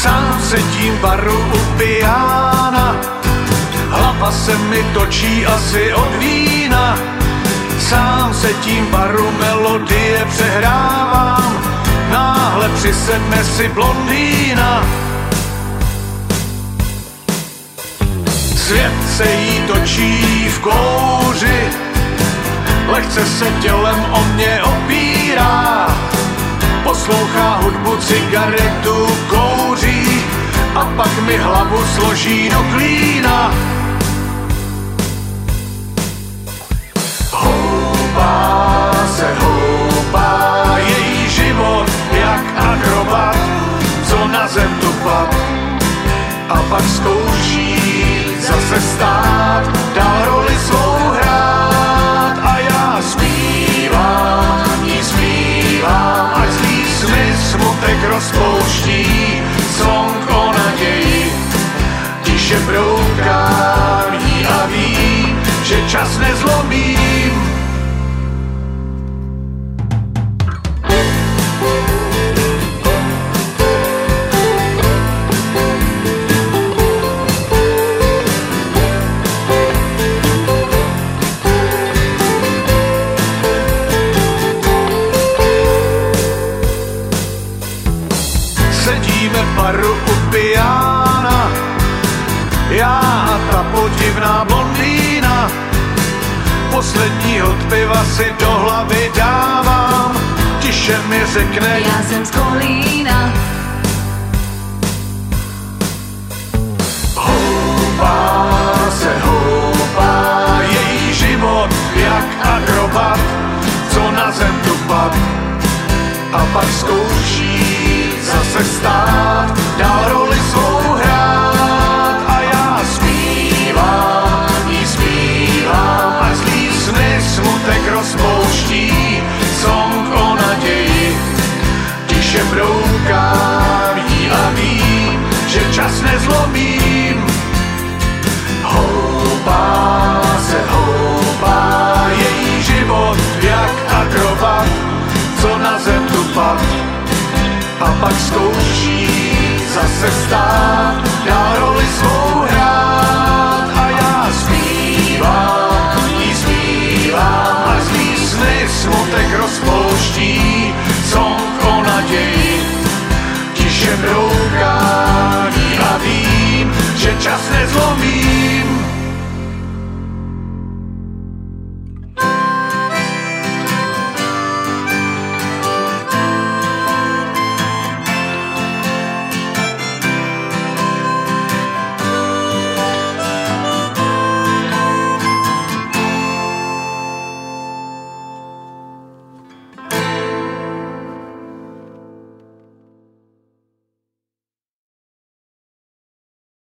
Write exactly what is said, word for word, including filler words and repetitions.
Sám sedím baru u piana, hlava se mi točí asi od vína. Sám sedím baru, melodie přehrávám, náhle přisedne si blondýna. Svět se jí točí v kouři, lehce se tělem o mě opírá. Poslouchá hudbu, cigaretu kouří a pak mi hlavu složí do klína. Houpá se houpá, její život jak akrobat, co na zem tupat a pak zkouší zase stát, dál roli svou hrát. A já zpívám, jí zpívám, ať zlý sny smutek rozpouští, song o naději. Tiše broukám jí a vím, že čas nezlomím. Sedíme v baru u piana, já a ta podivná blondýna. Poslední hod piva si do hlavy dávám, tiše mi řekne: já jsem z Kolína. Houpá se houpá, její život jak akrobat, co na zem tupat a pak zkouší zase stát, dál roli svou hrát. A já zpívám, jí zpívám, a zlý sny smutek rozpouští, song o naději. Tiše broukám jí a vím, že čas nezlomím. Houpá se houpá, její život jak akrobat, co na zem tupat a pak zkouší zase stát, dál roli svou hrát. A já zpívám, jí zpívám, a zlý sny smutek rozpouští, song o naději. Tiše brou